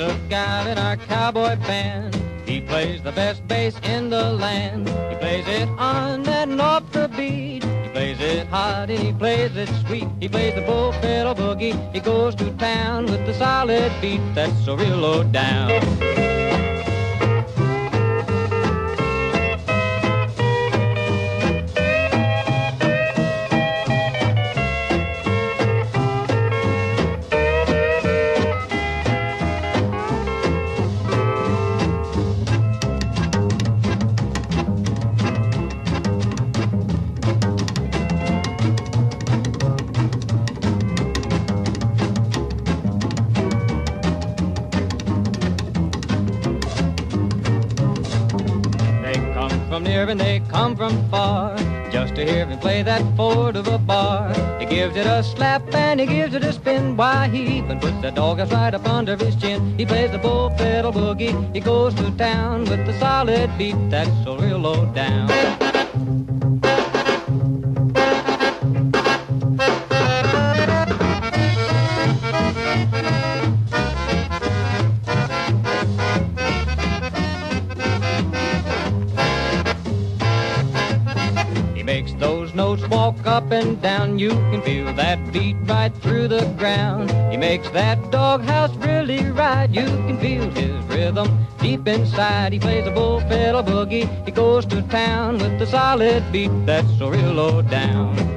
Look out in our cowboy band. He plays the best bass in the land. He plays it on and off the beat. He plays it hot and he plays it sweet. He plays the bull fiddle boogie. He goes to town with the solid beat that's so real low down. From near and they come from far, just to hear him play that Ford of a bar. He gives it a slap and he gives it a spin. Why, he even puts that doghouse right up under his chin. He plays the bull fiddle boogie. He goes to town with the solid beat that's so real low down. Makes those notes walk up and down. You can feel that beat right through the ground. He makes that doghouse really right. You can feel his rhythm deep inside. He plays a bull fiddle boogie. He goes to town with the solid beat that's so real low down.